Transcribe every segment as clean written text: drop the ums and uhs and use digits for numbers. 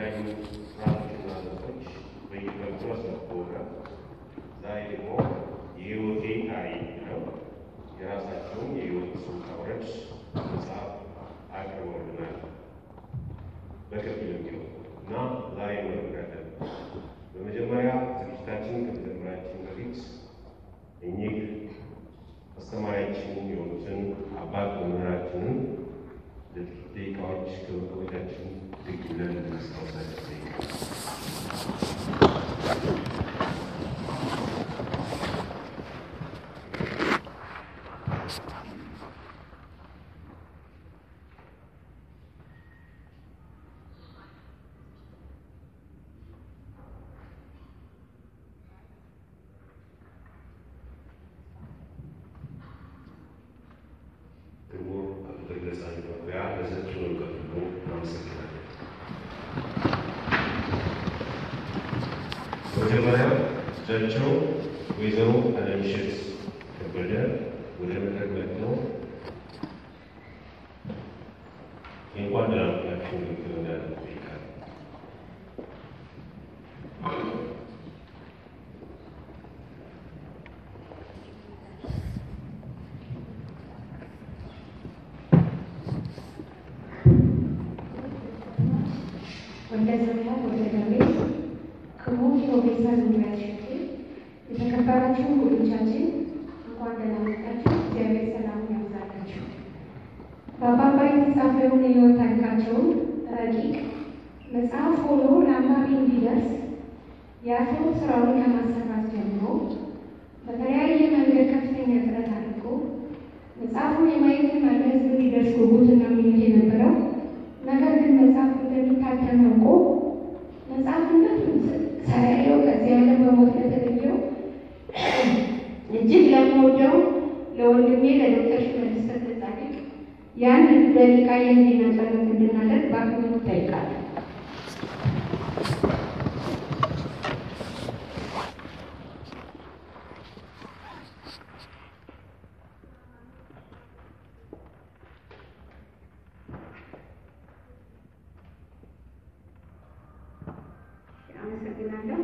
የተለያዩ ስራዎችና ዘርፎች በየበኩ አስነብበውናል። ዛሬ ደግሞ የህይወቴ ታሪክ ነው የራሳቸውን የህይወት ውጣ ውረድ መጽሐፍ አቅርበውልናል። በከፊል ቢሆን እና ዛሬ እንመለከታለን። በመጀመሪያ ዝግጅታችን ከመጀመራችን በፊት እኚህ አስተማሪያችን የሆኑትን አባት መምህራችንን ደቂቃዎች ከቆይታችን ዝግ ብለን እንድናስታውሳቸው በመጀመሪያ እጃቸው ወይዘሮ አለምሸት ከበደ ወደ መድረክ መጥተው እንኳን ደህና መጣችሁ ንግግር እንዳደረጉ ይጠይቃል። የተከበራችሁ እንግዶቻችን እንኳን ደህና መጣችሁ። እግዚአብሔር ሰላም ያብዛላችሁ። በአባባ የተጻፈውን የሕይወት ታሪካቸውን ረቂቅ መጽሐፍ ሆኖ ለአንባቢ እንዲደርስ የአቶ ስራውን ከማሰራት ጀምሮ በተለያየ መንገድ ከፍተኛ ጥረት አድርጎ መጽሐፉን የማየትና ለሕዝብ እንዲደርስ ጉጉትና ምኞት የነበረው ነገር ግን መጽሐፉ እንደሚታተም አውቆ መጽሐፍነቱን ሳያየው ከዚህ ዓለም በሞት ለተለየው እጅግ ለምወደው ለወንድሜ ለዶክተር ሽመልስ ተክለጻድቅ ያንን ደቂቃ የህሊና ጸሎት እንድናደርግ በአክብሮት እጠይቃለሁ። አመሰግናለሁ።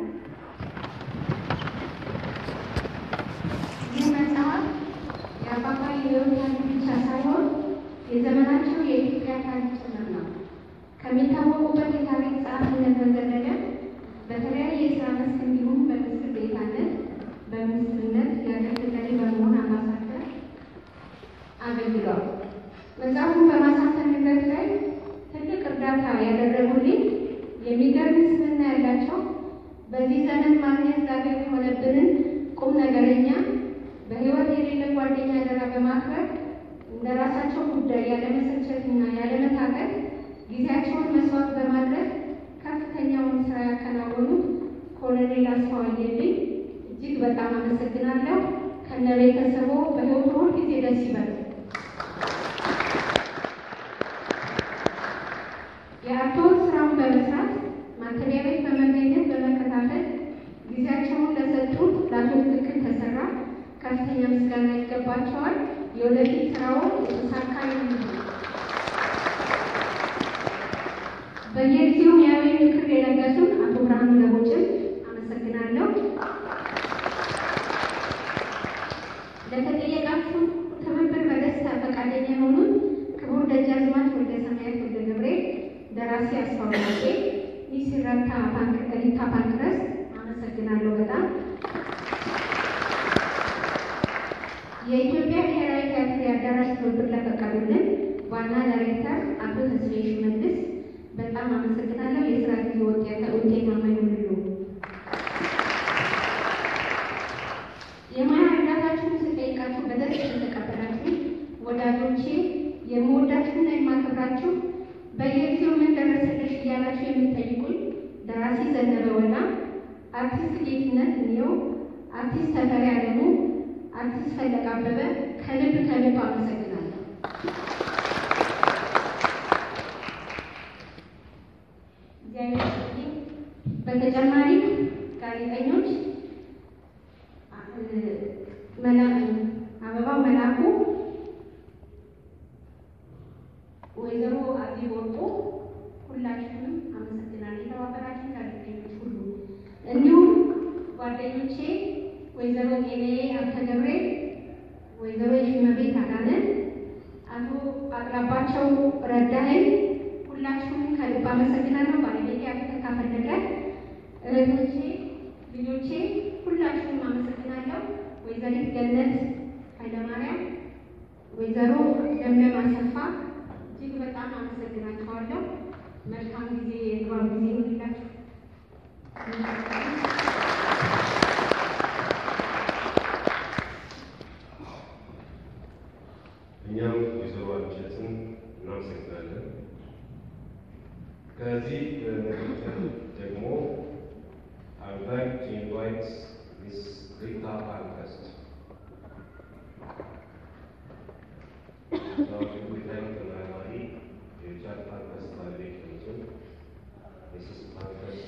ይህ መጽሐፍ የአባባ የሕይወት ታሪክ ብቻ ሳይሆን የዘመናቸው የኢትዮጵያ ታሪክ ጭምር ነው። ከሚታወቁበት የታሪክ ጸሐፊነት በዘለለ በተለያየ የስራ መስክ እንዲሁም በምስል ቤታነት፣ በሚኒስትርነት ያገለገለ በመሆን አምባሳደር አገልግሏል። መጽሐፉን በማሳተም ሂደት ላይ ትልቅ እርዳታ ያደረጉልኝ የሚገርም ስምና ያላቸው በዚህ ዘመን ማግኘት ዳገት የሆነብንን ቁም ነገረኛ በህይወት የሌለ ጓደኛ አደራ በማክበር እንደ ራሳቸው ጉዳይ ያለመሰልቸትና ያለመታገል ጊዜያቸውን መስዋዕት በማድረግ ከፍተኛውን ስራ ያከናወኑት ኮሎኔል አስፋዋየልኝ እጅግ በጣም አመሰግናለሁ። ከነ ቤተሰቦ በህይወት ሁል ጊዜ ደስ ይበል። የአርቶት ስራውን በመስራት ማተሚያ ቤት በመገኘት በመከታተል ጊዜያቸውን ለሰጡን ለአቶ ትክክል ተሰራ ከፍተኛ ምስጋና ይገባቸዋል። የወደፊት ስራው የተሳካ ይሁን። በየጊዜው ሙያዊ ምክር የለገሱን አቶ ብርሃኑ ለቦችን አመሰግናለሁ። ለተጠየቃችሁ ትብብር በደስታ ፈቃደኛ የሆኑት ክቡር ደጃዝማች ወልደ ሰማያት ወልደ ገብርኤል ደራሲ አስፋውናቄ ይስራታ ሪታ ፓንክረስ አመሰግናለሁ በጣም። የኢትዮጵያ ብሔራዊ ቲያትር የአዳራሽ ትብብር ለፈቀዱልን ዋና ዳይሬክተር አቶ ተስፋዬ ሽመልስ በጣም አመሰግናለሁ። የስራ ጊዜ ውጤታማ ይሁንልዎ። የሙያ እርዳታችሁን ስጠይቃችሁ በደስታ ተቀበላችሁ። ወዳጆቼ የምወዳችሁና የማከብራችሁ በየጊዜው ምን ደረሰልሽ እያላችሁ የምትጠይቁኝ ደራሲ ዘነበ ወላ፣ አርቲስት ጌትነት እንየው፣ አርቲስት ተፈሪ አለሙ፣ አርቲስት ፈለቀ አበበ ከልብ አመሰግናለሁ። እግዚአብሔር ይመስገን። በተጨማሪ ጋዜጠኞች አበባው መላኩ፣ ወይዘሮ አቢ ወርቁ ሁላችሁንም አመሰግናለሁ። ወይዘሮ ጤኔ አብተገብሬ፣ ወይዘሮ የሽመቤት አዳነ፣ አቶ አቅራባቸው ረዳኸኝ፣ ሁላችሁም ከልብ አመሰግናለሁ። ባለቤቴ አብተካ ፈለቀ፣ እህቶቼ፣ ልጆቼ ሁላችሁም አመሰግናለሁ። ወይዘሪት ገነት ኃይለማርያም፣ ወይዘሮ ለምለም አሰፋ እጅግ በጣም አመሰግናችኋለሁ። መልካም ጊዜ የድባብ ጊዜ ይሁንላችሁ። እኛም ወይዘሮ አንሸትን እናመሰግናለን። ከዚህ በመቀጠል ደግሞ I would like to invite Ms. Rita Parkhurst. ጉዳይ ተመራማሪ የሪቻርድ ፓርከርስ ባለቤት ናቸው። ሚስስ ፓርከርስ